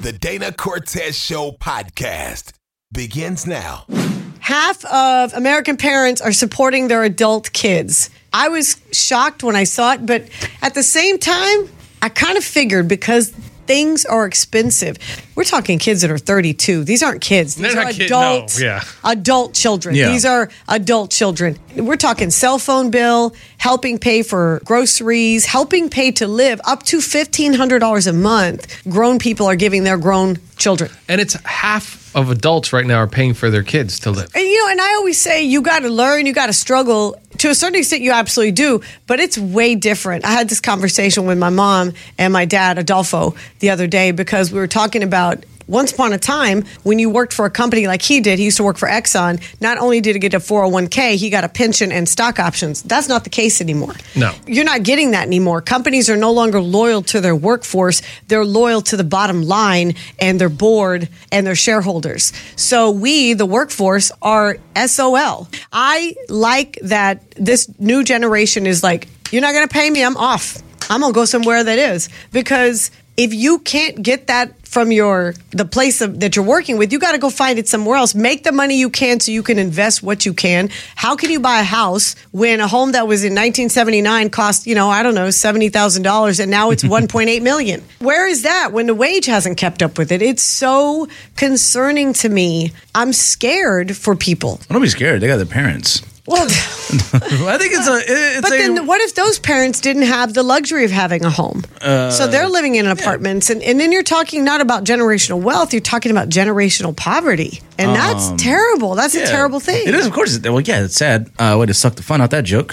The Dana Cortez Show podcast begins now. Half of American parents are supporting their adult kids. I was shocked when I saw it, but at the same time, I kind of figured because things are expensive. We're talking kids that are 32. These aren't kids. These are adult children. Yeah. These are adult children. We're talking cell phone bill, helping pay for groceries, helping pay to live, up to $1,500 a month. Grown people are giving their grown children. And it's half of adults right now are paying for their kids to live. And I always say you got to learn, you got to struggle. To a certain extent, you absolutely do, but it's way different. I had this conversation with my mom and my dad, Adolfo, the other day because we were talking about once upon a time when you worked for a company like he did, he used to work for Exxon, not only did he get a 401k, he got a pension and stock options. That's not the case anymore. No. You're not getting that anymore. Companies are no longer loyal to their workforce. They're loyal to the bottom line and their board and their shareholders. So we, the workforce, are SOL. I like that this new generation is like, you're not going to pay me, I'm off. I'm going to go somewhere that is. Because if you can't get that from the place that you're working with, you got to go find it somewhere else. Make the money you can so you can invest what you can. How can you buy a house when a home that was in 1979 cost, $70,000 and now it's $1.8 million? Where is that when the wage hasn't kept up with it? It's so concerning to me. I'm scared for people. Don't be scared. They got their parents. Well, I think then what if those parents didn't have the luxury of having a home? So they're living in apartments. And then you're talking not about generational wealth. You're talking about generational poverty. And that's terrible. That's a terrible thing. It is, of course. Well, yeah, it's sad. Way to suck the fun out that joke.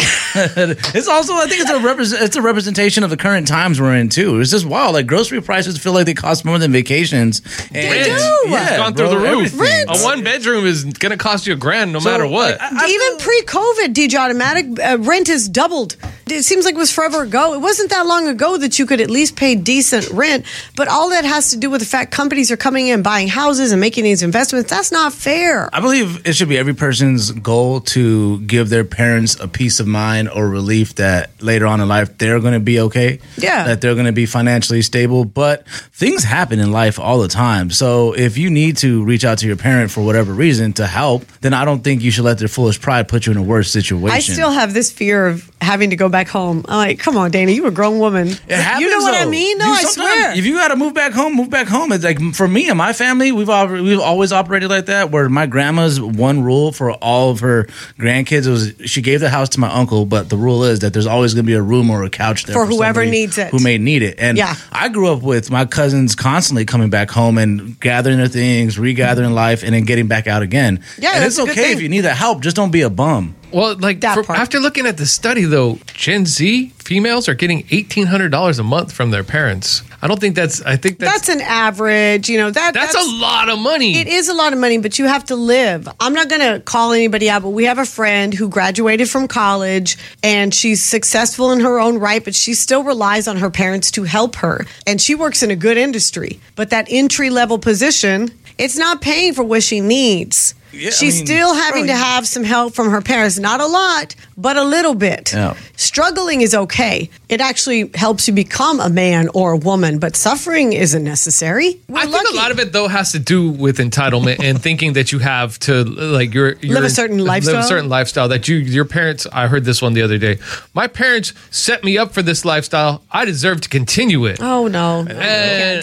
It's also, I think it's a representation of the current times we're in, too. It's just wild. Like, grocery prices feel like they cost more than vacations. They do. Yeah, it's gone through the roof. Rent. A one-bedroom is going to cost you $1,000 no matter what. Even pre-COVID, DJ Automatic, rent has doubled. It seems like it was forever ago. It wasn't that long ago that you could at least pay decent rent. But all that has to do with the fact companies are coming in, buying houses and making these investments. That's not fair. I believe it should be every person's goal to give their parents a peace of mind or relief that later on in life they're going to be okay. Yeah. That they're going to be financially stable. But things happen in life all the time. So if you need to reach out to your parent for whatever reason to help, then I don't think you should let their foolish pride put you in a worse situation. I still have this fear of having to go back home. I'm like, come on, Dana, you a grown woman. It happens, you know what I though. mean? No, I swear. If you got to move back home, move back home. It's like, for me and my family, we've always operated like that, where my grandma's one rule for all of her grandkids was she gave the house to my uncle, but the rule is that there's always going to be a room or a couch there for whoever needs it. Who may need it. And I grew up with my cousins constantly coming back home and gathering their things, regathering life, and then getting back out again. Yeah, and it's okay if you need that help, just don't be a bum. Well, after looking at the study, though, Gen Z females are getting $1,800 a month from their parents. I think that's an average. That's a lot of money. It is a lot of money, but you have to live. I'm not going to call anybody out, but we have a friend who graduated from college and she's successful in her own right, but she still relies on her parents to help her. And she works in a good industry, but that entry level position, it's not paying for what she needs. Yeah, She's still having to have some help from her parents. Not a lot, but a little bit. Yeah. Struggling is okay. It actually helps you become a man or a woman, but suffering isn't necessary. I think a lot of it, though, has to do with entitlement and thinking that you have to, like, live a certain lifestyle. That your parents, I heard this one the other day. My parents set me up for this lifestyle. I deserve to continue it. Oh, no. I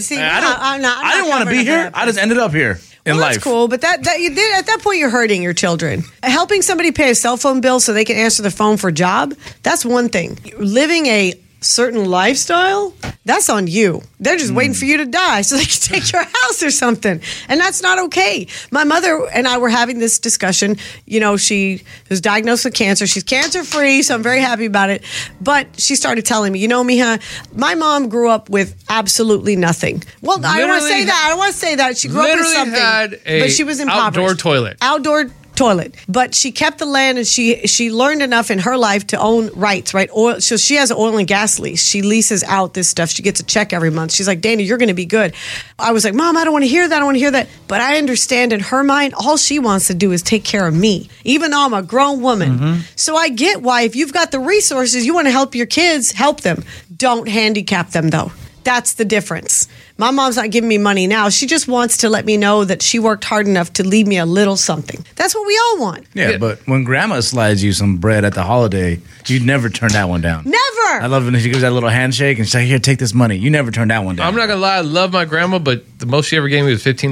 didn't want to be here. I just ended up here. That's cool, but that you did at that point you're hurting your children. Helping somebody pay a cell phone bill so they can answer the phone for a job, that's one thing. Living a certain lifestyle, that's on you. They're just waiting for you to die so they can take your house or something. And that's not okay. My mother and I were having this discussion. She was diagnosed with cancer. She's cancer-free, so I'm very happy about it. But she started telling me, Mija, my mom grew up with absolutely nothing. Well, I don't want to say that. She grew up with something, but she was impoverished. Outdoor toilet. But she kept the land and she learned enough in her life to own rights, right? Oil. So she has an oil and gas lease. She leases out this stuff. She gets a check every month. She's like, Dana, you're going to be good. I was like, Mom, I don't want to hear that. I don't want to hear that. But I understand in her mind, all she wants to do is take care of me, even though I'm a grown woman. Mm-hmm. So I get why if you've got the resources, you want to help your kids, help them. Don't handicap them, though. That's the difference. My mom's not giving me money now. She just wants to let me know that she worked hard enough to leave me a little something. That's what we all want. Yeah, but when grandma slides you some bread at the holiday, you'd never turn that one down. Never. I love when she gives that little handshake and she's like, here, take this money. You never turn that one down. I'm not going to lie. I love my grandma, but the most she ever gave me was $15.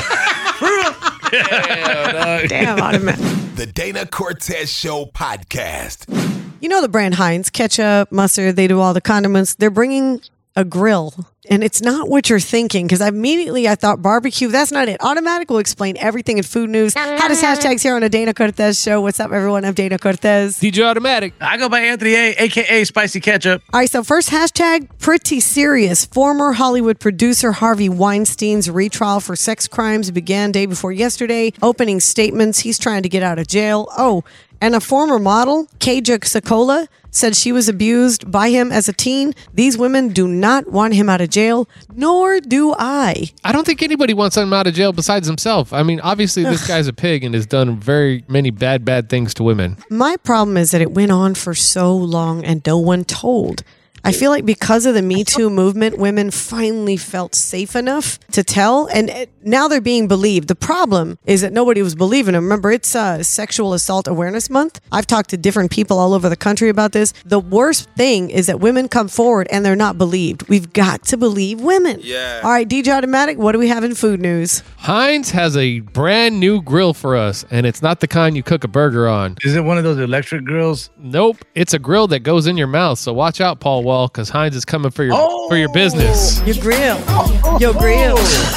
Damn, automatic. The Dana Cortez Show podcast. You know the brand Heinz, ketchup, mustard, they do all the condiments. They're bringing a grill. And it's not what you're thinking, because immediately I thought barbecue. That's not it. Automatic will explain everything in food news. Hottest hashtags here on the Dana Cortez Show. What's up, everyone? I'm Dana Cortez. DJ Automatic. I go by Anthony A, a.k.a. Spicy Ketchup. All right, so first hashtag, pretty serious. Former Hollywood producer Harvey Weinstein's retrial for sex crimes began day before yesterday. Opening statements, he's trying to get out of jail. Oh, and a former model, Kaja Sokola, said she was abused by him as a teen. These women do not want him out of jail, nor do I. I don't think anybody wants him out of jail besides himself. I mean, obviously, this guy's a pig and has done very many bad things to women. My problem is that it went on for so long and no one told. I feel like because of the Me Too movement, women finally felt safe enough to tell, and now they're being believed. The problem is that nobody was believing them. Remember, it's Sexual Assault Awareness Month. I've talked to different people all over the country about this. The worst thing is that women come forward and they're not believed. We've got to believe women. Yeah. All right, DJ Automatic, what do we have in food news? Heinz has a brand new grill for us, and it's not the kind you cook a burger on. Is it one of those electric grills? Nope. It's a grill that goes in your mouth, so watch out, Paul Wall, because Heinz is coming for your business. Your grill. Your grill.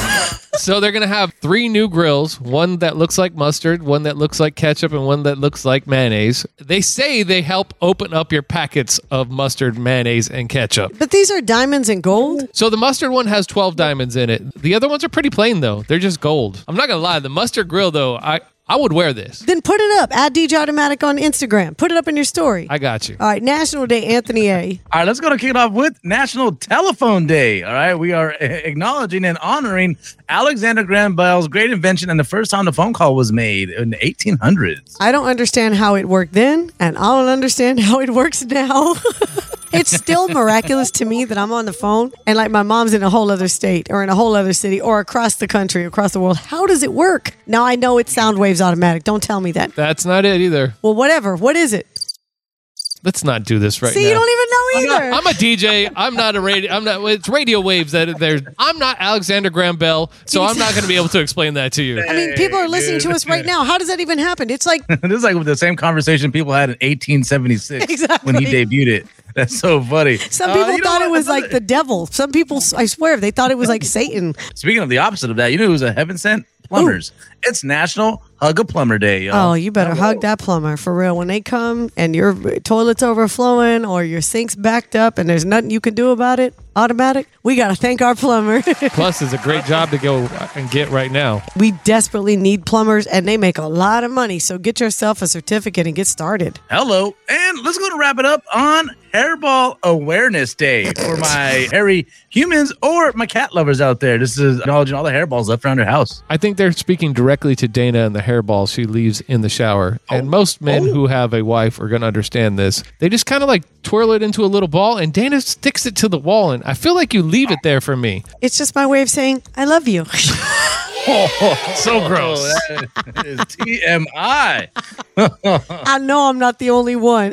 So they're going to have 3 new grills, one that looks like mustard, one that looks like ketchup, and one that looks like mayonnaise. They say they help open up your packets of mustard, mayonnaise, and ketchup. But these are diamonds and gold? So the mustard one has 12 diamonds in it. The other ones are pretty plain, though. They're just gold. I'm not going to lie. The mustard grill, though, I would wear this. Then put it up. Add DJ Automatic on Instagram. Put it up in your story. I got you. All right, National Day, Anthony A. All right, let's go to kick it off with National Telephone Day. All right, we are acknowledging and honoring Alexander Graham Bell's great invention and the first time the phone call was made in the 1800s. I don't understand how it worked then, and I don't understand how it works now. It's still miraculous to me that I'm on the phone and like my mom's in a whole other state or in a whole other city or across the country, across the world. How does it work? Now I know it's sound waves automatic. Don't tell me that. That's not it either. Well, whatever. What is it? Let's not do this right now. See, you don't even know either. I'm a DJ. I'm not a radio. It's radio waves that there's. I'm not Alexander Graham Bell, so I'm not going to be able to explain that to you. I mean, people are listening to us right now. How does that even happen? It's like this is like the same conversation people had in 1876 Exactly. when he debuted it. That's so funny. some people thought it was like the devil. Some people, I swear, they thought it was like Satan. Speaking of the opposite of that, you know who's a heaven sent? Plumbers. Ooh. It's National Hug a Plumber Day, y'all. Oh, you better hug that plumber for real. When they come and your toilet's overflowing or your sink's backed up and there's nothing you can do about it, Automatic, we got to thank our plumber. Plus, it's a great job to go and get right now. We desperately need plumbers and they make a lot of money. So get yourself a certificate and get started. Hello. And let's go to wrap it up on Hairball Awareness Day for my hairy humans or my cat lovers out there. This is acknowledging all the hairballs left around your house. I think they're speaking directly to Dana and the hairballs she leaves in the shower. And most men who have a wife are going to understand this. They just kind of like twirl it into a little ball and Dana sticks it to the wall. And I feel like you leave it there for me. It's just my way of saying, I love you. So gross. That is TMI. I know I'm not the only one.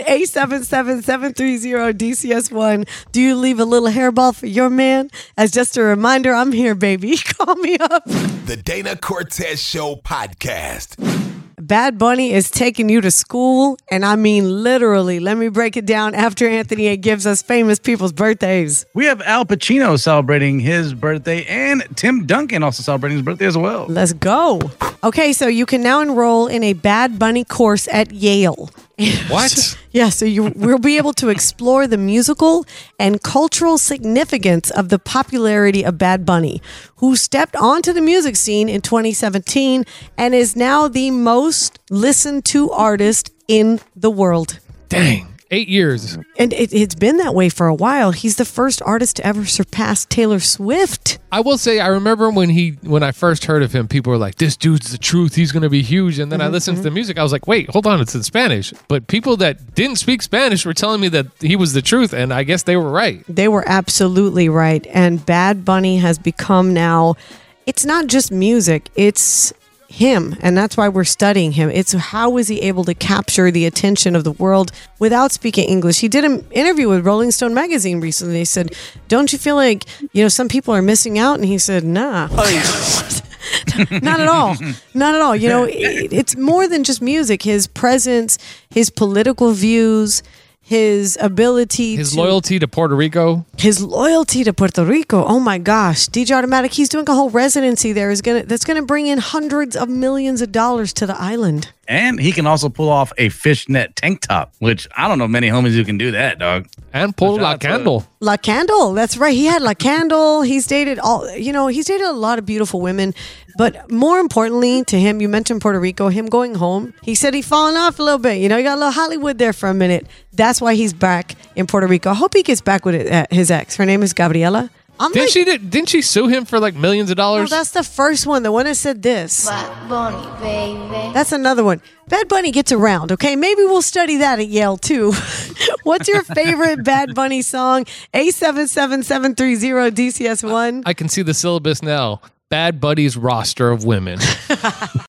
877-730-DCS1. Do you leave a little hairball for your man? As just a reminder, I'm here, baby. Call me up. The Dana Cortez Show podcast. Bad Bunny is taking you to school, and I mean literally. Let me break it down after Anthony A gives us famous people's birthdays. We have Al Pacino celebrating his birthday and Tim Duncan also celebrating his birthday as well. Let's go. Okay, so you can now enroll in a Bad Bunny course at Yale. What? Yeah, so we'll be able to explore the musical and cultural significance of the popularity of Bad Bunny, who stepped onto the music scene in 2017 and is now the most listened to artist in the world. Dang. 8 years. And it's been that way for a while. He's the first artist to ever surpass Taylor Swift. I will say, I remember when I first heard of him, people were like, this dude's the truth. He's going to be huge. And then I listened to the music. I was like, wait, hold on. It's in Spanish. But people that didn't speak Spanish were telling me that he was the truth. And I guess they were right. They were absolutely right. And Bad Bunny has become now, it's not just music, it's him. And that's why we're studying him. It's how was he able to capture the attention of the world without speaking English? He did an interview with Rolling Stone magazine recently. They said, don't you feel like, some people are missing out? And he said, nah. Not at all. Not at all. It's more than just music. His presence, his political views, his ability, his loyalty to Puerto Rico. His loyalty to Puerto Rico. Oh my gosh, DJ Automatic. He's doing a whole residency there. That's gonna bring in hundreds of millions of dollars to the island. And he can also pull off a fishnet tank top, which I don't know many homies who can do that, dog. And pull La Candle. La Candle, that's right. He had La Candle. He's dated he's dated a lot of beautiful women. But more importantly to him, you mentioned Puerto Rico, him going home. He said he'd fallen off a little bit. He got a little Hollywood there for a minute. That's why he's back in Puerto Rico. I hope he gets back with his ex. Her name is Gabriela. Didn't she sue him for like millions of dollars? No, that's the first one. The one that said this. Bad Bunny, baby. That's another one. Bad Bunny gets around, okay? Maybe we'll study that at Yale, too. What's your favorite Bad Bunny song? 877-730-DCS1. I can see the syllabus now. Bad Bunny's roster of women.